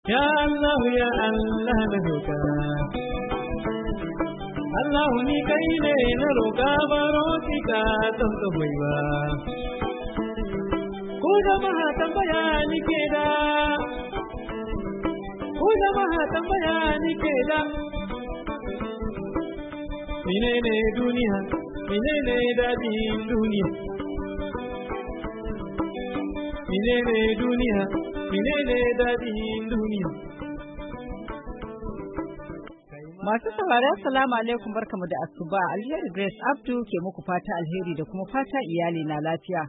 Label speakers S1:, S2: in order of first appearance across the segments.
S1: Ya Allah ya Allah na roƙa Allah ni kai ne na roƙa baro ki ka don ka hoyi ba ko jama'a tambaya ni ke da menene duniya menene dadin duniya menene duniya menene dadin duniya.
S2: Masu saurari assalamu alaikum, barkamu da asuba. Alheri Grace Abdu ke muku fata alheri da kuma fata iyali na lafiya.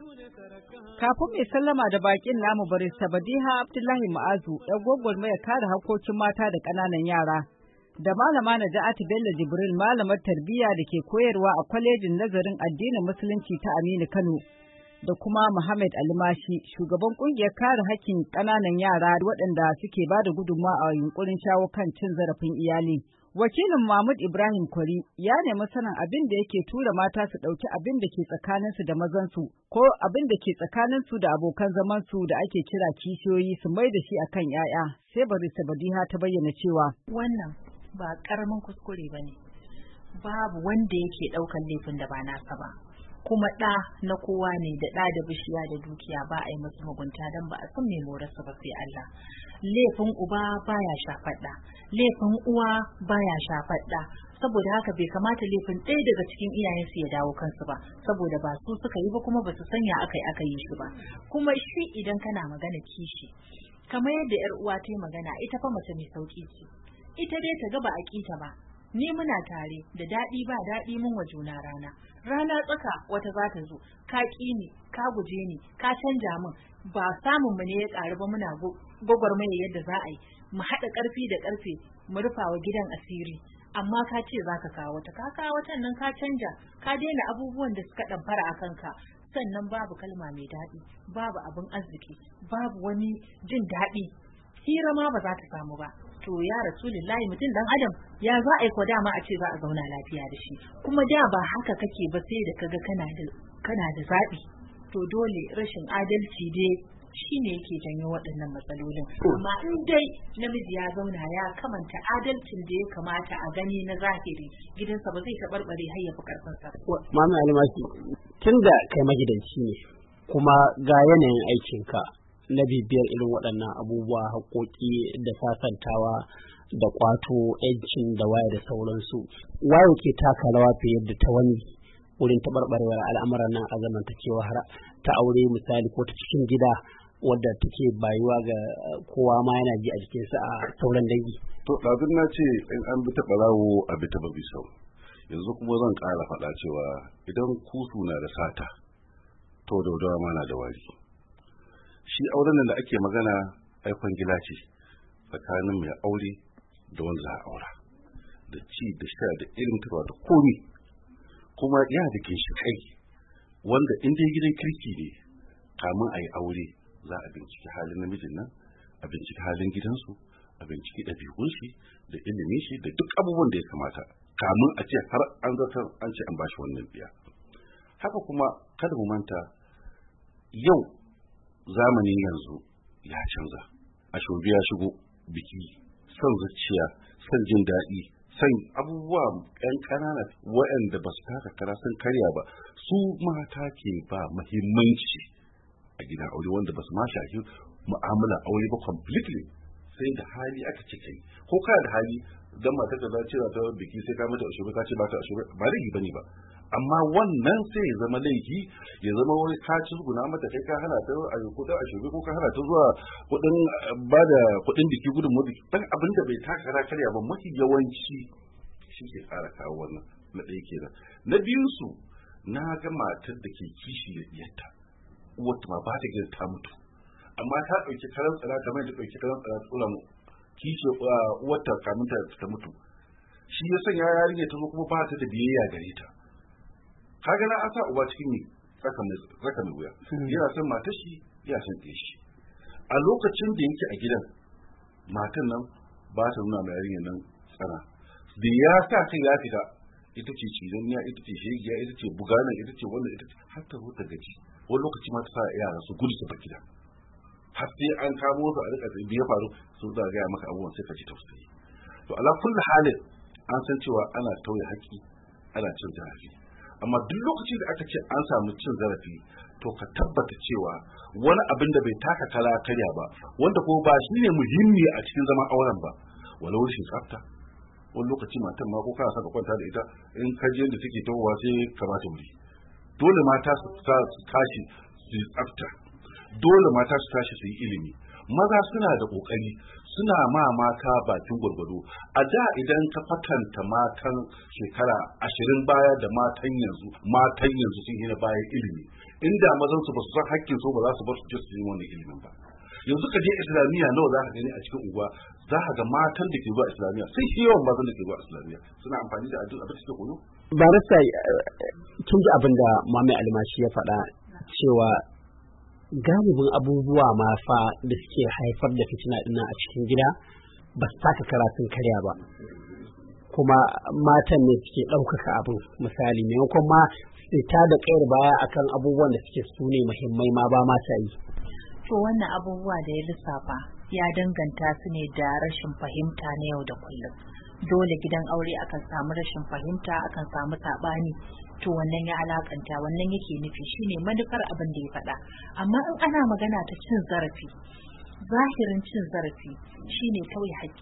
S2: Kafin mai sallama da bakin namu barista Badiha Abdullahi Ma'azu, ɗan gwagwarmaya kare hakokin mata da ƙananan yara, da malama Naja'atu Bello Jibril, malamar tarbiyya da ke koyarwa a kwalejin nazarin addinin musulunci ta Aminu Kano, da kuma Muhammad Alimashi, shugaban ƙungiyar kare hakkin ƙananan yara waɗanda suke ba da gudunmawa a yunkurin shawo kan cin zarafin iyali. Wakilin Mahmud Ibrahim Kwari ya nemi sanin abin da yake tura mata su ɗauki abin da ke tsakaninsu da mazansu ko abin da ke tsakaninsu da abokan zamansu da ake kira kishiyoyi su mai da shi akan 'ya'ya. Sai barista Badiha ta bayyana cewa
S3: wannan ba ƙaramin kuskure ba ne, babu wanda yake ɗaukan laifin da ba nasa ba, kuma ɗa na kowa ne, da ɗa da bishiya da dukiya ba a yi musu mugunta don ba a san mai morarsa ba sai Allah. Laifin uba baya shafar ɗa, laifin uwa baya shafar ɗa, saboda haka bai kamata laifin ɗaya daga cikin iyayensu ya dawo kansu ba, saboda ba su suka yi ba kuma ba su sanya aka yi shi ba. Kuma shi idan kana magana kishi, kamar yadda 'yar uwa ta yi magana, ita fa mace mai sauki ce, ita dai ta ga ba a kita ba, ni muna tare da daɗi ba daɗi mun wa juna rana tsaka wata za ta zo, ka ƙi ni, ka guje ni, ka canja min, ba samun mu ne ya ƙaru ba, muna gwagwarmaya yadda za a yi mu haɗa ƙarfi da ƙarfe mu rufa wa gidan asiri, amma ka ce za ka kawo wata nan ka canja, ka daina abubuwan da suka ɗamfara a kanka, sannan babu kalma mai daɗi, babu abin arziki, babu wani jin daɗi, hira ma ba za ta samu ba. To ya Rasulullahi, mutum dan adam ya za a yi ko dama a ce za a zauna lafiya da shi, kuma da ba haka kake ba, sai da kaga kana da zaɓi. To dole rashin adalci dai shine yake janyo waɗannan matsalolin, amma in dai namiji ya zauna ya kamanta adalcin da ya kamata a gani na zahiri, gidansa ba zai taɓarɓare har ya fi ƙarfinsa.
S4: Mama Alimaki, tunda kai magidanci ne kuma ga yanayin aikinka na bibiyar irin waɗannan abubuwa, haƙoƙi da sasantawa da ƙwato 'yancin da waya da sauransu, waye ke taka rawa fiye da ta wani wurin taɓarɓarewar al'amuran nan a zamantakewa har ta aure misali ko ta cikin gida wadda take bayuwa ga kowa ma yana ji a jikinsa a sauran dangi?
S5: To ɗazun na ce in an bi ta ɓarawo a bi ta babi sau, yanzu kuma zan ƙara faɗa cewa idan kusu na da sata to daudawa ma na da wari. Shi auren nan da ake magana aikon gila ce tsakanin mai aure da wanda za a aura, da ci da sha da ilimtarwa da komi, kuma yana da ginshiƙai wanda in dai gidan kirki ne kamun a yi aure za a binciki halin namijin nan, a binciki halin gidansu, a binciki ɗabi'un shi da ilimin shi da duk abubuwan da ya kamata kamun a ce har an zartar an ce an bashi wannan biya. Haka kuma kada mu manta yau zamanin yanzu ya canza, ashobi ya shigo, biki, son zuciya, son jin daɗi, son abubuwa ƴan ƙanana waɗanda ba su taka kara sun karya ba, su mata ke ba muhimmanci a gidan aure, wanda ba su ma shafi mu'amala aure ba completely, sai da hali aka ce kai, ko ka da hali dan mata ta za cewa ta biki sai ka mata ashobi, ka ce ba ta ashobi, ba laifi bane ba, amma wannan sai ya zama laifi, ya zama wani ka ci guna mata kai, ka hana ta a kudin ashobi ko ka hana ta zuwa kudin ba da kudin biki gudun mu biki, dan abin da bai taka karya ba mafi yawanci shi ke fara kawo wannan. Na ɗaya kenan. Na biyu su na ga matar da ke kishi da diyarta, wata ma ba ta gida ta mutu, amma ta ɗauki karan tsara kamar da ɗauki karan tsara tsulan kishi wata kamun ta mutu, shi ya sanya yarinya ta zo kuma ba ta da biyayya gare ta. Kaga na asa uba cikin ne saka mai wuya, yana son matar shi, yana son ɗaya shi. A lokacin da yake a gidan, matan nan ba ta nuna mai yarinya nan tsana, da ya sa kai ya fita, ita ce cizaniya, ita ce shegiya, ita ce buganan, ita ce wannan, ita ce har ta zo ta gaji, wani lokaci ma ta sa yara su gudu su bar gida. har sai an kamo su a rika biye faru su da ga maka abubuwan sai ka ji tausayi. To ala kulli halin an san cewa ana tauye haƙƙi, ana cin zarafi, amma duk lokacin da aka ce an samu cin zarafi to ka tabbata cewa wani abin da bai taka kara karya ba, wanda ko ba shi ne muhimmi a cikin zaman auren ba, walau rashin tsafta. Wani lokaci matan ma ko kana saka kwanta da ita in ka je da take tawowa sai ka ba ta wuri. Dole mata su tashi su yi tsafta, dole mata su tashi su yi ilimi. Maza suna da kokari, suna ma mata bakin gwargwado. A da idan ka kwatanta matan shekara 20 baya da matan yanzu sun yi na bayan ilimi. Inda mazan su ba su san hakkin su ba za su bar su je su yi wannan ilimin ba. Yanzu ka je islamiyya nawa za ka gani a cikin unguwa, za ka ga matan da ke zuwa islamiyya sai shi yawan mazan da ke zuwa islamiyya suna amfani da abin da suke koyo.
S4: Barista, kin ji abin da Mamaye Almashi ya faɗa cewa galibin abubuwa ma fa da suke haifar da fitina dinnan a cikin gida ba su taka karatun karya ba, kuma matan ne suke ɗaukaka abin. Misali, maimakon ma sai ta da kayar baya akan abubuwan da suke su ne muhimmai ma ba mata yi.
S3: To wannan abubuwa da ya lissafa ya danganta su ne da rashin fahimta na yau da kullum. Dole gidan aure akan samu rashin fahimta, akan samu saɓani. To wannan ya alakanta, wannan yake nufi shine manufar abin da ya faɗa. Amma in ana magana ta cin zarafi, zahirin cin zarafi shine tauye haƙƙi.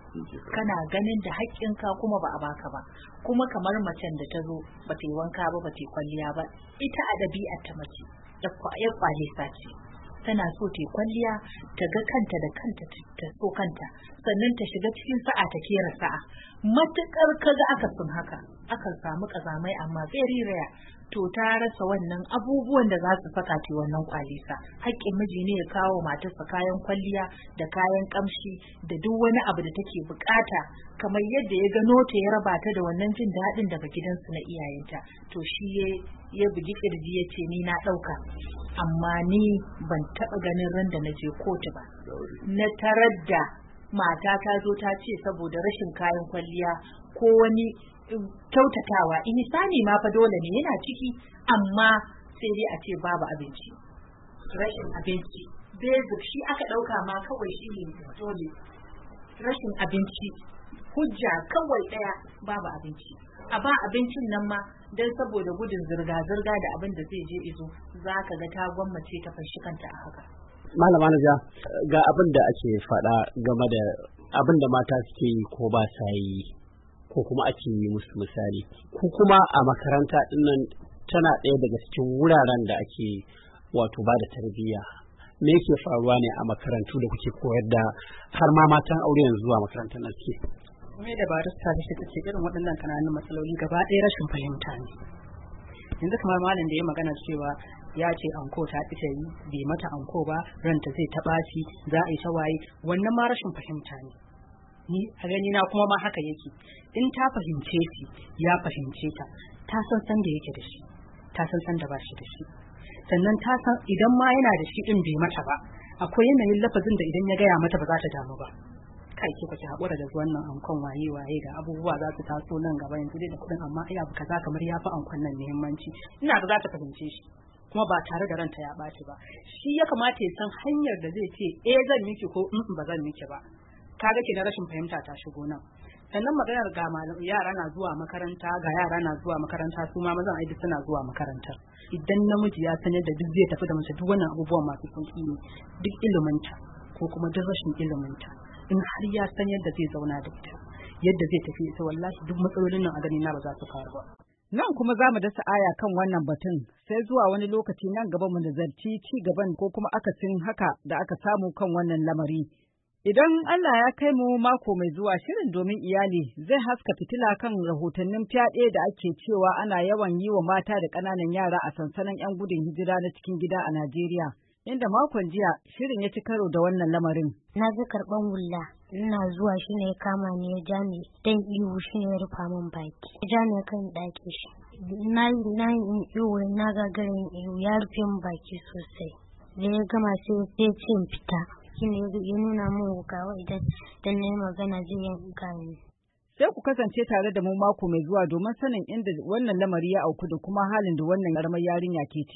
S3: Kana ganin da haƙƙinka kuma ba a baka ba, kuma kamar macen da ta zo ba ta yi wanka ba, ba ta yi kwalliya ba, ita a ɗabi'ar ta mace ya kwalisa ce, tana so ta yi kwalliya, ta ga kanta da kanta, ta so kanta, sannan ta shiga cikin sa'a ta kera sa'a. Matuƙar kaga akasin haka, akan samu ƙazamai amma very rare, to ta rasa wannan abubuwan da za su saka ta wannan kwalisa. Haƙƙin miji ne ya kawo matarsa kayan kwalliya da kayan ƙamshi da duk wani abu da take buƙata, kamar yadda ya gano ta ya raba ta da wannan jin daɗin daga gidansu na iyayenta. To shi ya bugi ƙirji ya ce ni na ɗauka, amma ni ban taɓa ganin ran da na je kotu ba na tarar da mata ta zo ta ce saboda rashin kayan kwalliya ko wani kyautatawa, insani ma fa dole ne yana ciki, amma sai dai a ce babu abinci, rashin abinci basic shi aka ɗauka ma kawai shi ne dole, rashin abinci hujja kawai ɗaya, babu abinci. A ba abincin nan ma don saboda gudun zirga-zirga da abin da zai je izo, za ka ga ta gwammace ta fashi kanta a haka.
S4: Malama Naja, ga abin da ake faɗa game da abin da mata suke yi ko ba sa yi, ko kuma ake yi musu misali. Ku kuma a makaranta dinnan tana ɗaya daga cikin wuraren da ake wato ba da tarbiyya. Me yake faruwa ne a makarantu da kuke koyar da har ma matan aure yanzu zuwa makarantar nan suke?
S6: Kuma da barista da shi ta ce irin waɗannan kananun matsaloli gaba ɗaya rashin fahimta ne. Yanzu kamar malam da ya magana cewa ya ce anko ta ita yi bai mata anko ba, ranta zai taɓa shi, za a yi ta waye, wannan ma rashin fahimta ne. Ni a gani na kuma ma haka yake. In ta fahimce shi, ya fahimce ta, ta san san da yake da shi, ta san san da ba shi da shi. Sannan ta san idan ma yana da shi din bai mata ba, akwai yanayin lafazin da idan ya gaya mata ba za ta damu ba. Kai ke kwace haƙura da wannan ankon waye ga abubuwa za su taso nan gaba, yanzu dai da kuɗin amma iya kaza kamar ya fi ankon nan muhimmanci. Ina ga za ta fahimce shi kuma ba tare da ranta ya ɓaci ba. Shi ya kamata ya san hanyar da zai ce zan miki ko ba zan miki ba. Kaga ke na rashin fahimta ta shigo nan. Sannan maganar ga yara na zuwa makaranta, ga yara na zuwa makaranta, su ma mazan aiki suna zuwa makarantar. Idan namiji ya sanar da duk zai tafi da mace, duk wannan abubuwan masu sauki ne, duk iliminta ko kuma duk rashin iliminta, in har ya san yadda zai zauna da ita, yadda zai tafi ita, wallahi duk matsalolin nan a gani na ba za su faru ba.
S2: Nan kuma za mu dasa aya kan wannan batun, sai zuwa wani lokaci nan gaba mu nazarci ci gaban ko kuma akasin haka da aka samu kan wannan lamari. Idan Allah ya kai mu mako mai zuwa, shirin domin iyali zai haska fitila kan rahotannin fyaɗe da ake cewa ana yawan yi wa mata da ƙananan yara a sansanin 'yan gudun hijira na cikin gida a Najeriya, inda makon jiya shirin ya ci karo da wannan lamarin.
S7: Na ji karɓan wulla, ina zuwa shi ne ya kama ni ya ja ni dan ihu, shi ne ya rufa min baki, ya ja ni kan ɗaki shi. Na yi ihu, na gagarin ihu, ya rufe min baki sosai. Da ya gama sai ya ce in fita. Shine ya nuna min wukawa idan na yi magana zai yanka ni.
S2: Sai ku kasance tare da mu mako mai zuwa domin sanin inda wannan lamari ya auku da kuma halin da wannan ƙaramar yarinya ke ciki.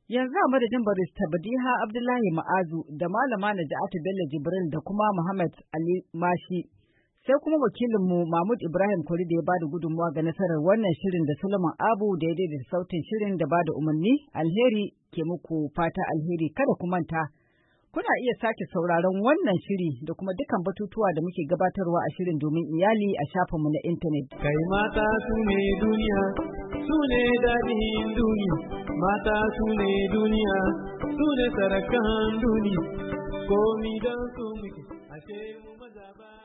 S2: Yanzu a madadin barista Badiha Abdullahi Ma'azu da malama Naja'atu Bello Jibril da kuma Muhammad Ali Mashi, sai kuma wakilinmu Mahmud Ibrahim Kwari da ya bada gudunmawa ga nasarar wannan shirin da Solomon Abu da ya daidaita sautin shirin da bada umarni. Alheri ke muku fata alheri. Kada ku manta, kuna iya sake sauraron wannan shiri da kuma dukan batutuwa da muke gabatarwa a shirin domin iyali a shafinmu na intanet.
S1: Kai mata su ne duniya, su ne daɗin duniya, mata su ne duniya, su ne sarakan duniya, komi don su muke, ashe mu maza ba.